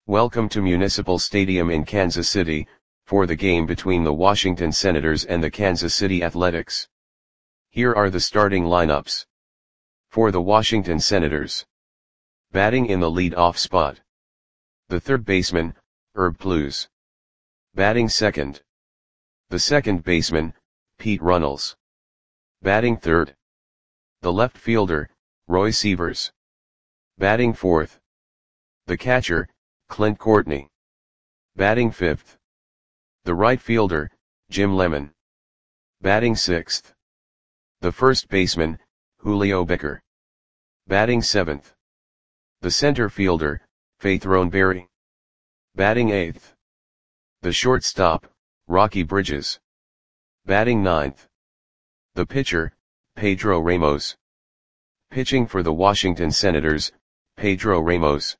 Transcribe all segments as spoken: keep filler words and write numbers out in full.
Welcome to Municipal Stadium in Kansas City, for the game between the Washington Senators and the Kansas City Athletics. Here are the starting lineups. For the Washington Senators. Batting in the lead-off spot. The third baseman, Herb Pluse. Batting second. The second baseman, Pete Runnels. Batting third. The left fielder, Roy Sievers. Batting fourth. The catcher, Clint Courtney. Batting fifth. The right fielder, Jim Lemon. Batting sixth. The first baseman, Julio Becker. Batting seventh. The center fielder, Faith Roneberry. Batting eighth. The shortstop, Rocky Bridges. Batting ninth. The pitcher, Pedro Ramos. Pitching for the Washington Senators, Pedro Ramos.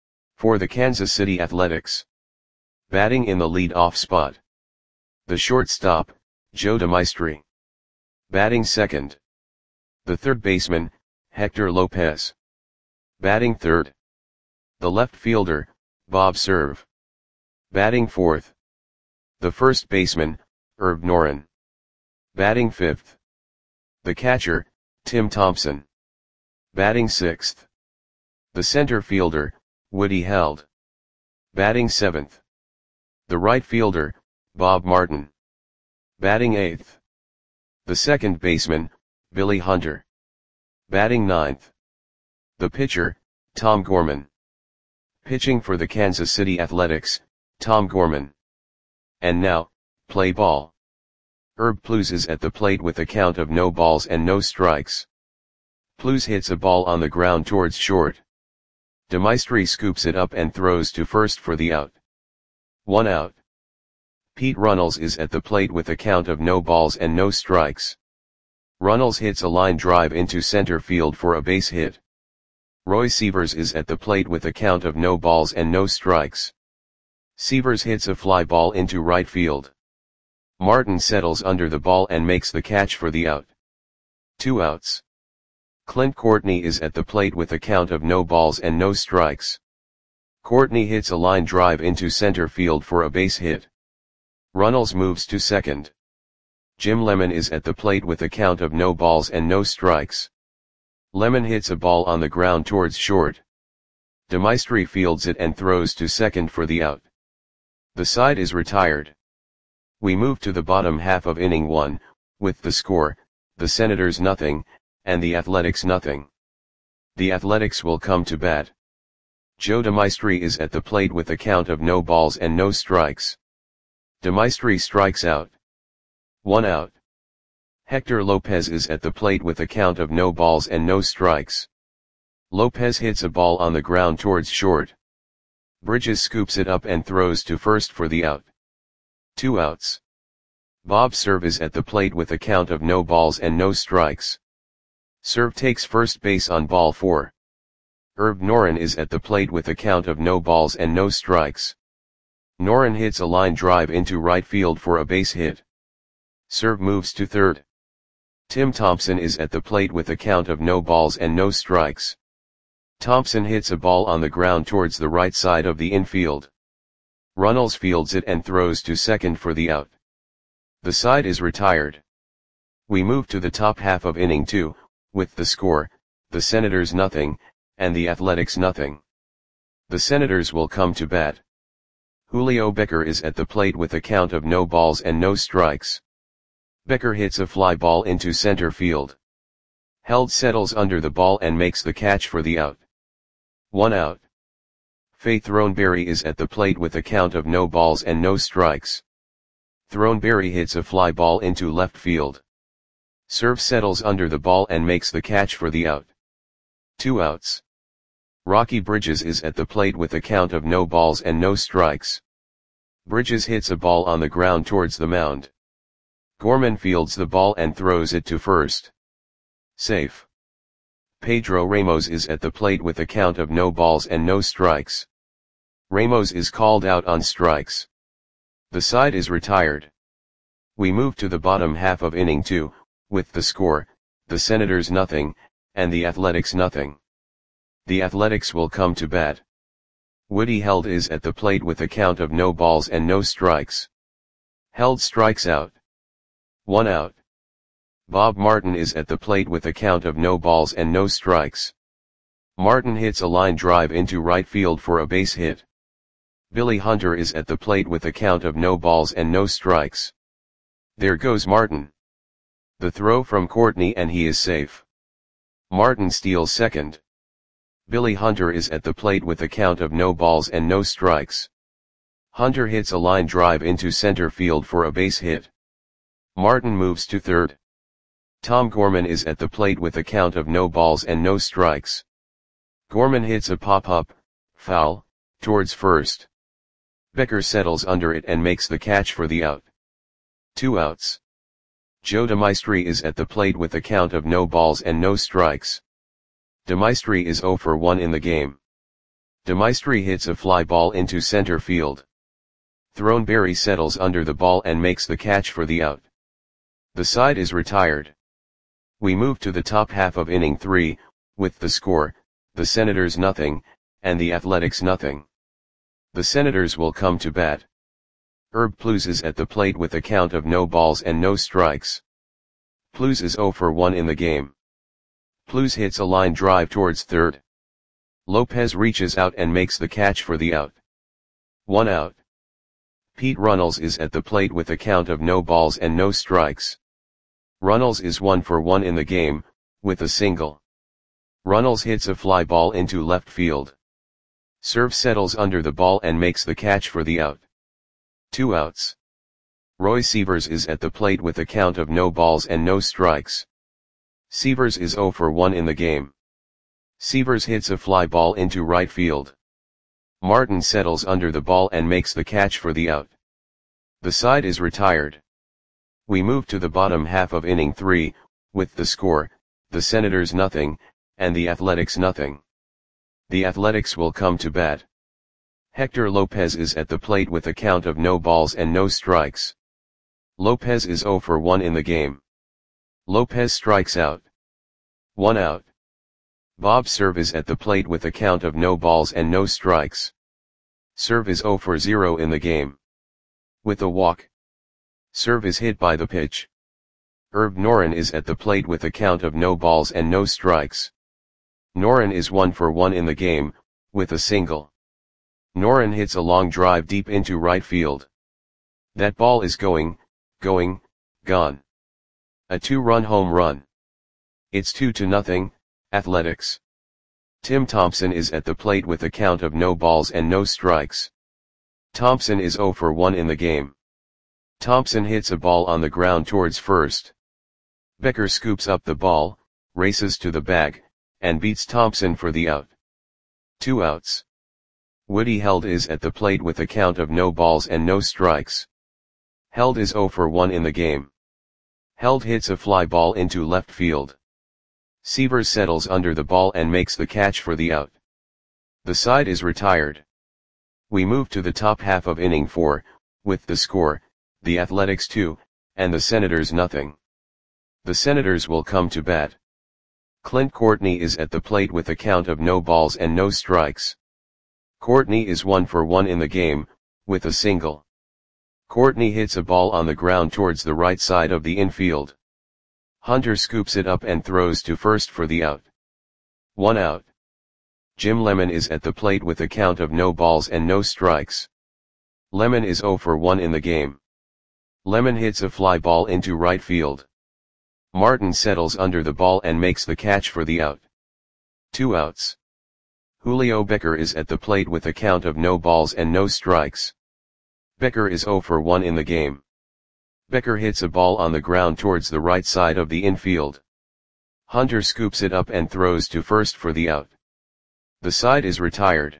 For the Kansas City Athletics. Batting in the lead-off spot. The shortstop, Joe DeMaestri. Batting second. The third baseman, Hector Lopez. Batting third. The left fielder, Bob Cerv. Batting fourth. The first baseman, Herb Noren. Batting fifth. The catcher, Tim Thompson. Batting sixth. The center fielder, Woody Held. Batting seventh. The right fielder, Bob Martin. Batting eighth. The second baseman, Billy Hunter. Batting ninth. The pitcher, Tom Gorman. Pitching for the Kansas City Athletics, Tom Gorman. And now, play ball. Herb Pluse is at the plate with a count of no balls and no strikes. Pluse hits a ball on the ground towards short. DeMaestri scoops it up and throws to first for the out. One out. Pete Runnels is at the plate with a count of no balls and no strikes. Runnels hits a line drive into center field for a base hit. Roy Sievers is at the plate with a count of no balls and no strikes. Sievers hits a fly ball into right field. Martin settles under the ball and makes the catch for the out. Two outs. Clint Courtney is at the plate with a count of no balls and no strikes. Courtney hits a line drive into center field for a base hit. Runnels moves to second. Jim Lemon is at the plate with a count of no balls and no strikes. Lemon hits a ball on the ground towards short. DeMaestri fields it and throws to second for the out. The side is retired. We move to the bottom half of inning one, with the score, the Senators nothing, and the Athletics nothing. The Athletics will come to bat. Joe DeMaestri is at the plate with a count of no balls and no strikes. DeMaestri strikes out. One out. Hector Lopez is at the plate with a count of no balls and no strikes. Lopez hits a ball on the ground towards short. Bridges scoops it up and throws to first for the out. Two outs. Bob Cerv is at the plate with a count of no balls and no strikes. Cerv takes first base on ball four. Herb Noren is at the plate with a count of no balls and no strikes. Noren hits a line drive into right field for a base hit. Cerv moves to third. Tim Thompson is at the plate with a count of no balls and no strikes. Thompson hits a ball on the ground towards the right side of the infield. Runnels fields it and throws to second for the out. The side is retired. We move to the top half of inning two, with the score, the Senators nothing, and the Athletics nothing. The Senators will come to bat. Julio Becker is at the plate with a count of no balls and no strikes. Becker hits a fly ball into center field. Held settles under the ball and makes the catch for the out. One out. Faith Roneberry is at the plate with a count of no balls and no strikes. Roneberry hits a fly ball into left field. Cerv settles under the ball and makes the catch for the out. Two outs. Rocky Bridges is at the plate with a count of no balls and no strikes. Bridges hits a ball on the ground towards the mound. Gorman fields the ball and throws it to first. Safe. Pedro Ramos is at the plate with a count of no balls and no strikes. Ramos is called out on strikes. The side is retired. We move to the bottom half of inning two, with the score, the Senators nothing, and the Athletics nothing. The Athletics will come to bat. Woody Held is at the plate with a count of no balls and no strikes. Held strikes out. One out. Bob Martin is at the plate with a count of no balls and no strikes. Martin hits a line drive into right field for a base hit. Billy Hunter is at the plate with a count of no balls and no strikes. There goes Martin. The throw from Courtney and he is safe. Martin steals second. Billy Hunter is at the plate with a count of no balls and no strikes. Hunter hits a line drive into center field for a base hit. Martin moves to third. Tom Gorman is at the plate with a count of no balls and no strikes. Gorman hits a pop-up, foul, towards first. Becker settles under it and makes the catch for the out. Two outs. Joe DeMaestri is at the plate with a count of no balls and no strikes. DeMaestri is oh for one in the game. DeMaestri hits a fly ball into center field. Throneberry settles under the ball and makes the catch for the out. The side is retired. We move to the top half of inning three, with the score, the Senators nothing, and the Athletics nothing. The Senators will come to bat. Herb Plews is at the plate with a count of no balls and no strikes. Plews is oh for one in the game. Plews hits a line drive towards third. Lopez reaches out and makes the catch for the out. One out. Pete Runnels is at the plate with a count of no balls and no strikes. Runnels is one for one in the game, with a single. Runnels hits a fly ball into left field. Serve settles under the ball and makes the catch for the out. Two outs. Roy Sievers is at the plate with a count of no balls and no strikes. Sievers is oh for one in the game. Sievers hits a fly ball into right field. Martin settles under the ball and makes the catch for the out. The side is retired. We move to the bottom half of inning three, with the score, the Senators nothing, and the Athletics nothing. The Athletics will come to bat. Hector Lopez is at the plate with a count of no balls and no strikes. Lopez is oh for one in the game. Lopez strikes out. One out. Bob Serve is at the plate with a count of no balls and no strikes. Serve is oh for zero in the game. With a walk. Serve is hit by the pitch. Herb Noren is at the plate with a count of no balls and no strikes. Noren is one for one in the game, with a single. Noren hits a long drive deep into right field. That ball is going, going, gone. A two-run home run. It's two to nothing, Athletics. Tim Thompson is at the plate with a count of no balls and no strikes. Thompson is oh for one in the game. Thompson hits a ball on the ground towards first. Becker scoops up the ball, races to the bag, and beats Thompson for the out. Two outs. Woody Held is at the plate with a count of no balls and no strikes. Held is oh for one in the game. Held hits a fly ball into left field. Sievers settles under the ball and makes the catch for the out. The side is retired. We move to the top half of inning four, with the score, the Athletics two, and the Senators nothing. The Senators will come to bat. Clint Courtney is at the plate with a count of no balls and no strikes. Courtney is one for one in the game, with a single. Courtney hits a ball on the ground towards the right side of the infield. Hunter scoops it up and throws to first for the out. One out. Jim Lemon is at the plate with a count of no balls and no strikes. Lemon is oh for one in the game. Lemon hits a fly ball into right field. Martin settles under the ball and makes the catch for the out. Two outs. Julio Becker is at the plate with a count of no balls and no strikes. Becker is oh for one in the game. Becker hits a ball on the ground towards the right side of the infield. Hunter scoops it up and throws to first for the out. The side is retired.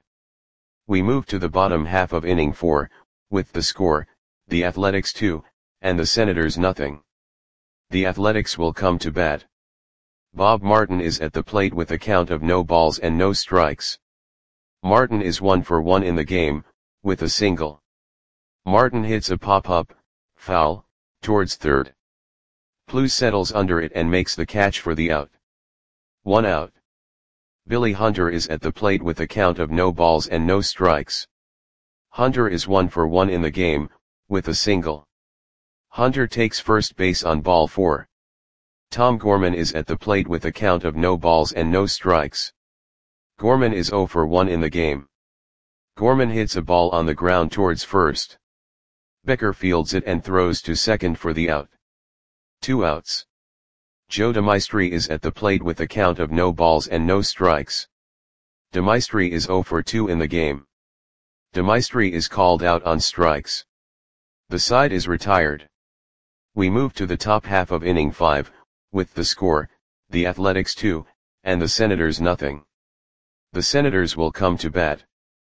We move to the bottom half of inning four, with the score, the Athletics two, and the Senators nothing. The Athletics will come to bat. Bob Martin is at the plate with a count of no balls and no strikes. Martin is one for one in the game, with a single. Martin hits a pop-up, foul, towards third. Plews settles under it and makes the catch for the out. One out. Billy Hunter is at the plate with a count of no balls and no strikes. Hunter is one for one in the game, with a single. Hunter takes first base on ball four. Tom Gorman is at the plate with a count of no balls and no strikes. Gorman is zero for one in the game. Gorman hits a ball on the ground towards first. Becker fields it and throws to second for the out. Two outs. Joe DeMaestri is at the plate with a count of no balls and no strikes. DeMaestri is zero for two in the game. DeMaestri is called out on strikes. The side is retired. We move to the top half of inning five, with the score, the Athletics two, and the Senators nothing. The Senators will come to bat.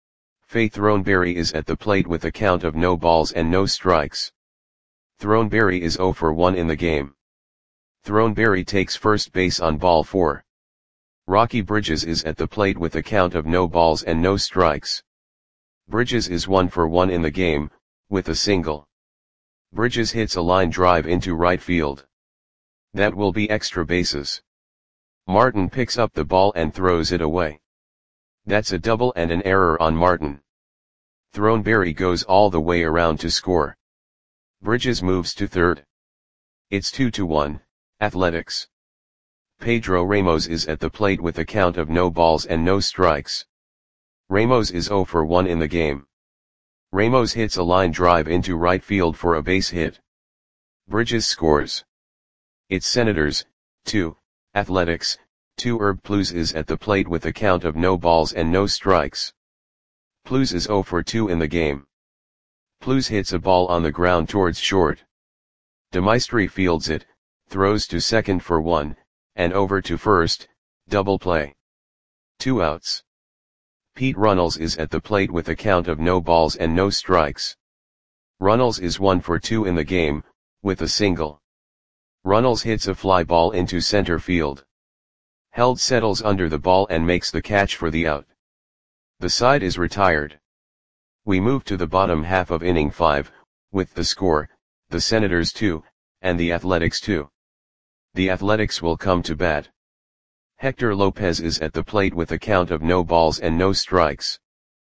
Faye Throneberry is at the plate with a count of no balls and no strikes. Throneberry is zero for one in the game. Throneberry takes first base on ball four. Rocky Bridges is at the plate with a count of no balls and no strikes. Bridges is one for one in the game, with a single. Bridges hits a line drive into right field. That will be extra bases. Martin picks up the ball and throws it away. That's a double and an error on Martin. Throneberry goes all the way around to score. Bridges moves to third. It's two to one, Athletics. Pedro Ramos is at the plate with a count of no balls and no strikes. Ramos is zero for one in the game. Ramos hits a line drive into right field for a base hit. Bridges scores. It's Senators, two, Athletics, two. Herb Plews is at the plate with a count of no balls and no strikes. Plews is zero for two in the game. Plews hits a ball on the ground towards short. DeMaestri fields it, throws to second for one, and over to first, double play. Two outs. Pete Runnels is at the plate with a count of no balls and no strikes. Runnels is one for two in the game, with a single. Runnels hits a fly ball into center field. Held settles under the ball and makes the catch for the out. The side is retired. We move to the bottom half of inning five, with the score, the Senators two, and the Athletics two. The Athletics will come to bat. Hector Lopez is at the plate with a count of no balls and no strikes.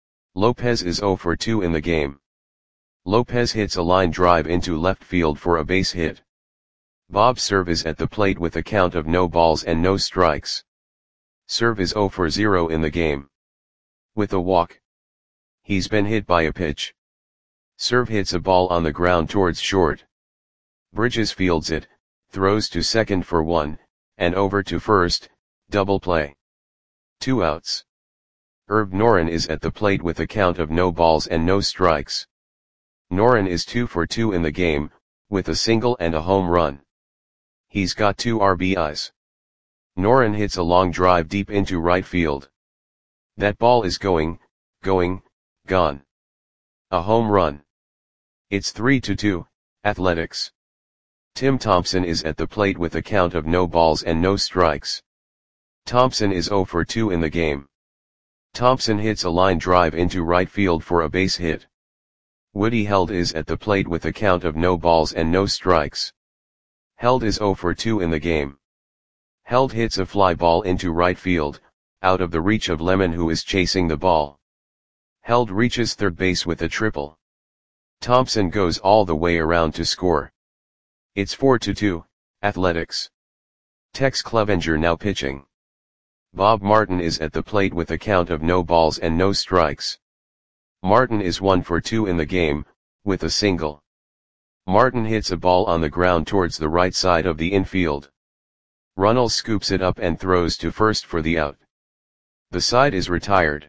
Lopez is zero for two in the game. Lopez hits a line drive into left field for a base hit. Bob Cerv is at the plate with a count of no balls and no strikes. Cerv is zero for zero in the game. With a walk. He's been hit by a pitch. Cerv hits a ball on the ground towards short. Bridges fields it, throws to second for one, and over to first, double play. Two outs. Herb Noren is at the plate with a count of no balls and no strikes. Noren is two for two in the game, with a single and a home run. He's got two R B Is. Noren hits a long drive deep into right field. That ball is going, going, gone. A home run. It's three to two, Athletics. Tim Thompson is at the plate with a count of no balls and no strikes. Thompson is zero for two in the game. Thompson hits a line drive into right field for a base hit. Woody Held is at the plate with a count of no balls and no strikes. Held is zero for two in the game. Held hits a fly ball into right field, out of the reach of Lemon who is chasing the ball. Held reaches third base with a triple. Thompson goes all the way around to score. It's four to two, Athletics. Tex Clevenger now pitching. Bob Martin is at the plate with a count of no balls and no strikes. Martin is one for two in the game, with a single. Martin hits a ball on the ground towards the right side of the infield. Runnels scoops it up and throws to first for the out. The side is retired.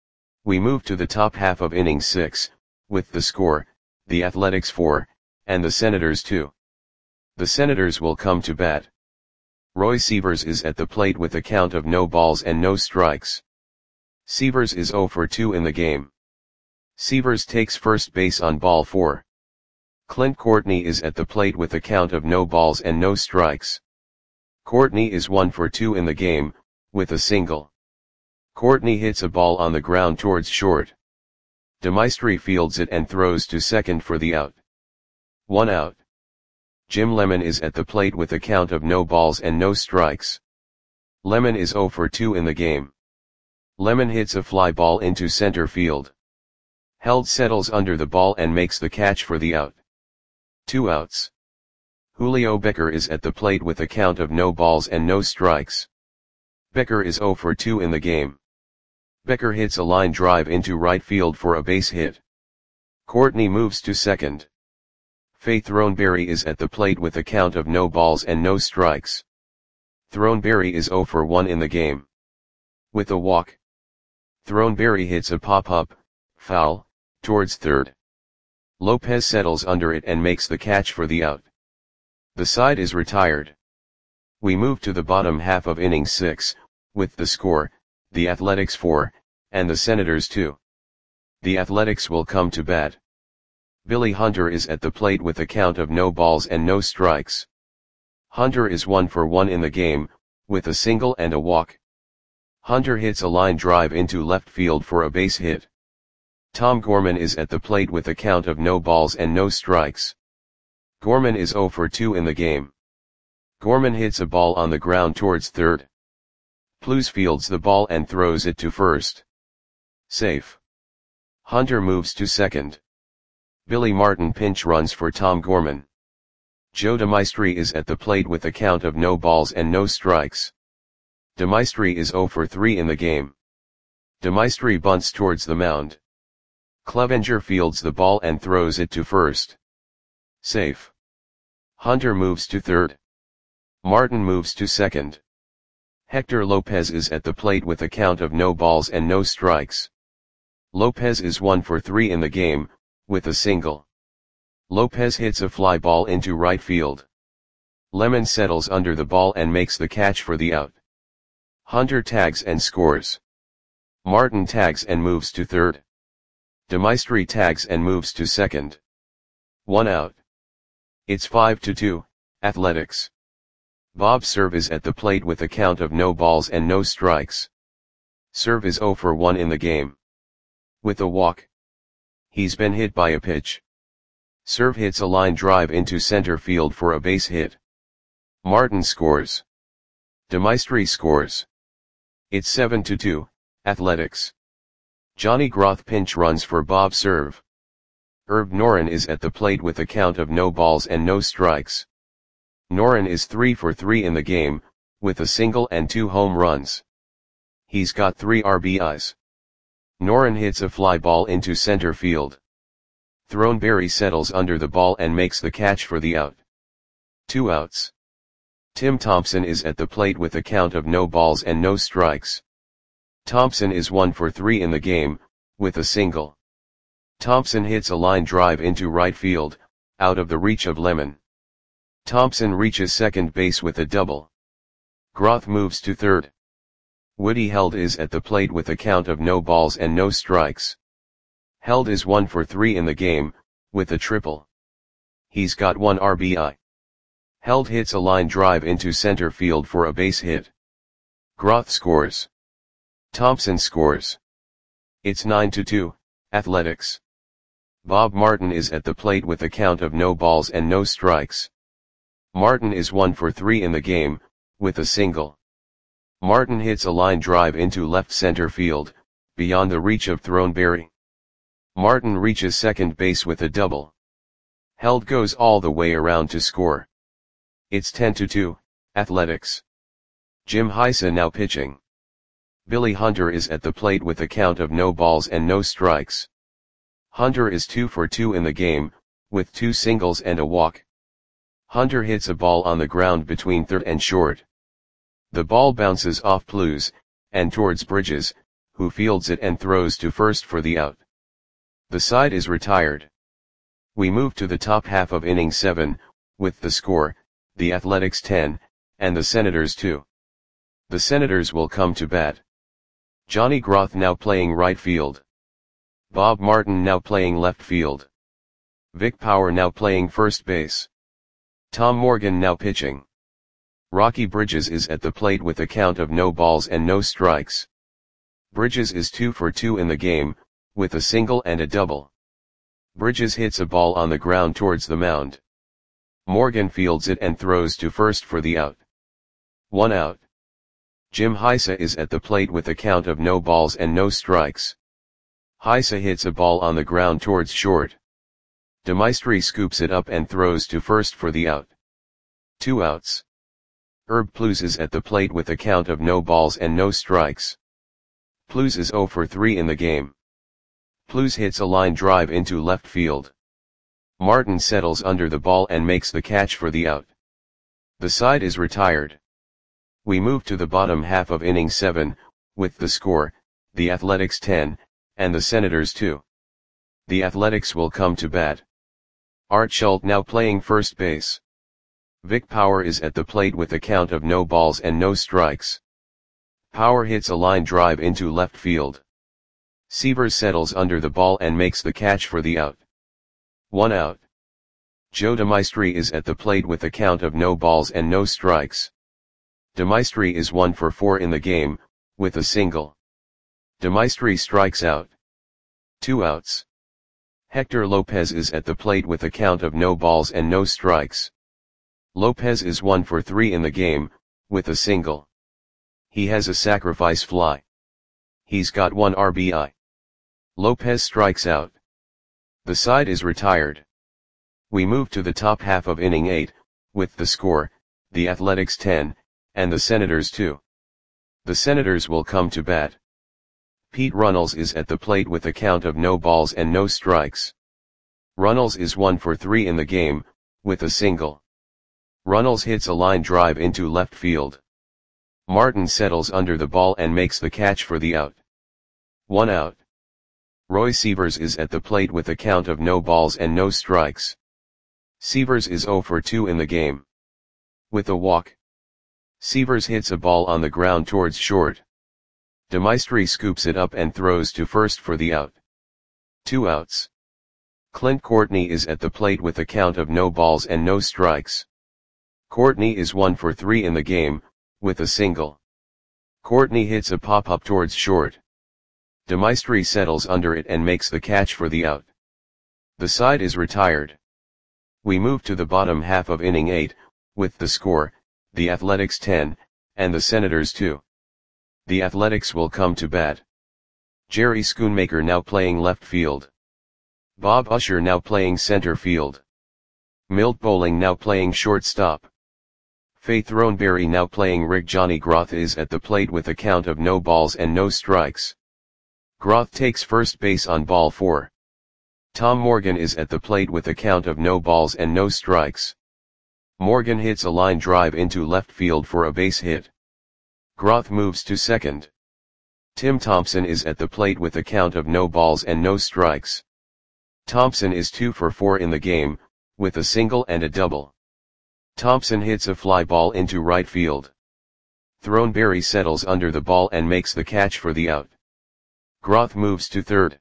We move to the top half of inning six, with the score, the Athletics four, and the Senators two. The Senators will come to bat. Roy Sievers is at the plate with a count of no balls and no strikes. Sievers is zero for two in the game. Sievers takes first base on ball four. Clint Courtney is at the plate with a count of no balls and no strikes. Courtney is one for two in the game, with a single. Courtney hits a ball on the ground towards short. DeMaestri fields it and throws to second for the out. One out. Jim Lemon is at the plate with a count of no balls and no strikes. Lemon is zero for two in the game. Lemon hits a fly ball into center field. Held settles under the ball and makes the catch for the out. Two outs. Julio Becker is at the plate with a count of no balls and no strikes. Becker is zero for two in the game. Becker hits a line drive into right field for a base hit. Courtney moves to second. Faye Throneberry is at the plate with a count of no balls and no strikes. Throneberry is zero for one in the game. With a walk, Throneberry hits a pop-up, foul, towards third. Lopez settles under it and makes the catch for the out. The side is retired. We move to the bottom half of inning six, with the score, the Athletics four, and the Senators two. The Athletics will come to bat. Billy Hunter is at the plate with a count of no balls and no strikes. Hunter is one for one in the game, with a single and a walk. Hunter hits a line drive into left field for a base hit. Tom Gorman is at the plate with a count of no balls and no strikes. Gorman is zero for two in the game. Gorman hits a ball on the ground towards third. Plews fields the ball and throws it to first. Safe. Hunter moves to second. Billy Martin pinch runs for Tom Gorman. Joe DeMaestri is at the plate with a count of no balls and no strikes. DeMaestri is zero for three in the game. DeMaestri bunts towards the mound. Clevenger fields the ball and throws it to first. Safe. Hunter moves to third. Martin moves to second. Hector Lopez is at the plate with a count of no balls and no strikes. Lopez is one for three in the game, with a single. Lopez hits a fly ball into right field. Lemon settles under the ball and makes the catch for the out. Hunter tags and scores. Martin tags and moves to third. DeMaestri tags and moves to second. One out. It's five to two, Athletics. Bob Cerv is at the plate with a count of no balls and no strikes. Cerv is zero for one in the game. With a walk. He's been hit by a pitch. Cerv hits a line drive into center field for a base hit. Martin scores. DeMaestri scores. It's seven to two, Athletics. Johnny Groth pinch runs for Bob Cerv. Herb Noren is at the plate with a count of no balls and no strikes. Noren is three for three in the game, with a single and two home runs. He's got three R B Is. Noren hits a fly ball into center field. Throneberry settles under the ball and makes the catch for the out. Two outs. Tim Thompson is at the plate with a count of no balls and no strikes. Thompson is one for three in the game, with a single. Thompson hits a line drive into right field, out of the reach of Lemon. Thompson reaches second base with a double. Groth moves to third. Woody Held is at the plate with a count of no balls and no strikes. Held is one for three in the game, with a triple. He's got one R B I. Held hits a line drive into center field for a base hit. Groth scores. Thompson scores. It's nine to two, Athletics. Bob Martin is at the plate with a count of no balls and no strikes. Martin is one for three in the game, with a single. Martin hits a line drive into left center field, beyond the reach of Throneberry. Martin reaches second base with a double. Held goes all the way around to score. It's ten to two, Athletics. Jim Heisa now pitching. Billy Hunter is at the plate with a count of no balls and no strikes. Hunter is two for two in the game, with two singles and a walk. Hunter hits a ball on the ground between third and short. The ball bounces off Plews, and towards Bridges, who fields it and throws to first for the out. The side is retired. We move to the top half of inning seven, with the score, the Athletics ten, and the Senators two. The Senators will come to bat. Johnny Groth now playing right field. Bob Martin now playing left field. Vic Power now playing first base. Tom Morgan now pitching. Rocky Bridges is at the plate with a count of no balls and no strikes. Bridges is two for two in the game, with a single and a double. Bridges hits a ball on the ground towards the mound. Morgan fields it and throws to first for the out. One out. Jim Heisa is at the plate with a count of no balls and no strikes. Heisa hits a ball on the ground towards short. De Maestri scoops it up and throws to first for the out. Two outs. Herb Plews is at the plate with a count of no balls and no strikes. Plews is zero for three in the game. Plews hits a line drive into left field. Martin settles under the ball and makes the catch for the out. The side is retired. We move to the bottom half of inning seven, with the score, the Athletics ten, and the Senators two. The Athletics will come to bat. Art Schult now playing first base. Vic Power is at the plate with a count of no balls and no strikes. Power hits a line drive into left field. Sievers settles under the ball and makes the catch for the out. One out. Joe De Maestri is at the plate with a count of no balls and no strikes. De Maestri is one for four in the game, with a single. De Maestri strikes out. Two outs. Hector Lopez is at the plate with a count of no balls and no strikes. Lopez is one for three in the game, with a single. He has a sacrifice fly. He's got one R B I. Lopez strikes out. The side is retired. We move to the top half of inning eight, with the score, the Athletics ten, and the Senators two. The Senators will come to bat. Pete Runnels is at the plate with a count of no balls and no strikes. Runnels is one for three in the game, with a single. Runnels hits a line drive into left field. Martin settles under the ball and makes the catch for the out. One out. Roy Sievers is at the plate with a count of no balls and no strikes. Sievers is zero for two in the game. With a walk. Sievers hits a ball on the ground towards short. De Maestri scoops it up and throws to first for the out. Two outs. Clint Courtney is at the plate with a count of no balls and no strikes. Courtney is one for three in the game, with a single. Courtney hits a pop-up towards short. De Maestri settles under it and makes the catch for the out. The side is retired. We move to the bottom half of inning eight, with the score, the Athletics ten, and the Senators two. The Athletics will come to bat. Jerry Schoonmaker now playing left field. Bob Usher now playing center field. Milt Bowling now playing shortstop. Faith Throneberry now playing Rick. Johnny Groth is at the plate with a count of no balls and no strikes. Groth takes first base on ball four. Tom Morgan is at the plate with a count of no balls and no strikes. Morgan hits a line drive into left field for a base hit. Groth moves to second. Tim Thompson is at the plate with a count of no balls and no strikes. Thompson is two for four in the game, with a single and a double. Thompson hits a fly ball into right field. Throneberry settles under the ball and makes the catch for the out. Groth moves to third.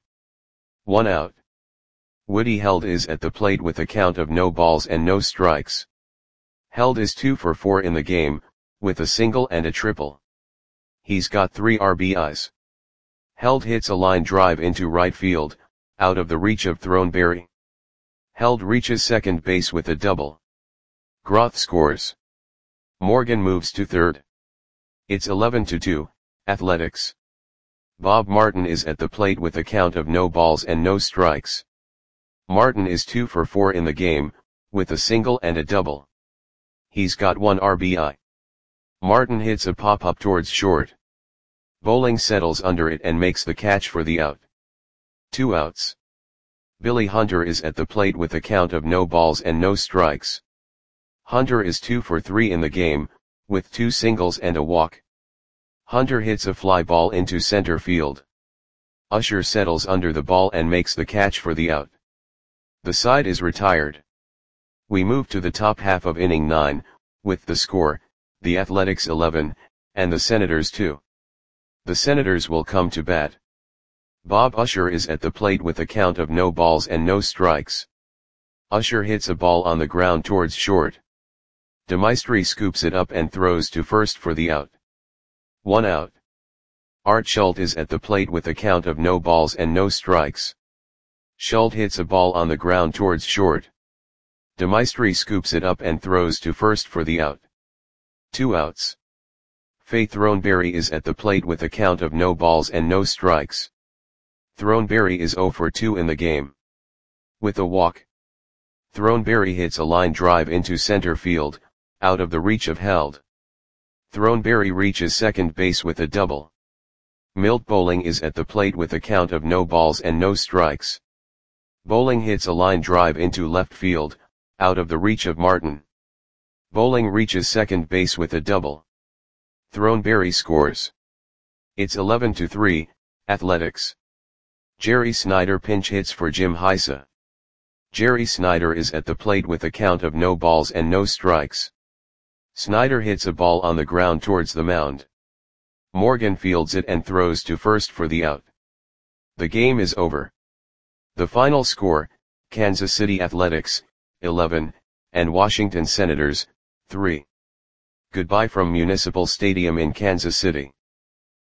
One out. Woody Held is at the plate with a count of no balls and no strikes. Held is two for four in the game, with a single and a triple. He's got three R B Is. Held hits a line drive into right field, out of the reach of Throneberry. Held reaches second base with a double. Groth scores. Morgan moves to third. It's eleven to two, Athletics. Bob Martin is at the plate with a count of no balls and no strikes. Martin is two for four in the game, with a single and a double. He's got one R B I. Martin hits a pop-up towards short. Bowling settles under it and makes the catch for the out. Two outs. Billy Hunter is at the plate with a count of no balls and no strikes. Hunter is two for three in the game, with two singles and a walk. Hunter hits a fly ball into center field. Usher settles under the ball and makes the catch for the out. The side is retired. We move to the top half of inning nine, with the score, the Athletics eleven, and the Senators two. The Senators will come to bat. Bob Usher is at the plate with a count of no balls and no strikes. Usher hits a ball on the ground towards short. De Maestri scoops it up and throws to first for the out. One out. Art Schult is at the plate with a count of no balls and no strikes. Schult hits a ball on the ground towards short. De Maestri scoops it up and throws to first for the out. Two outs. Faith Throneberry is at the plate with a count of no balls and no strikes. Throneberry is zero for two in the game. With a walk, Throneberry hits a line drive into center field, out of the reach of Held. Throneberry reaches second base with a double. Milt Bowling is at the plate with a count of no balls and no strikes. Bowling hits a line drive into left field, out of the reach of Martin. Bowling reaches second base with a double. Throneberry scores. It's eleven to three, Athletics. Jerry Snyder pinch hits for Jim Heisa. Jerry Snyder is at the plate with a count of no balls and no strikes. Snyder hits a ball on the ground towards the mound. Morgan fields it and throws to first for the out. The game is over. The final score, Kansas City Athletics, eleven, and Washington Senators, three. Goodbye from Municipal Stadium in Kansas City.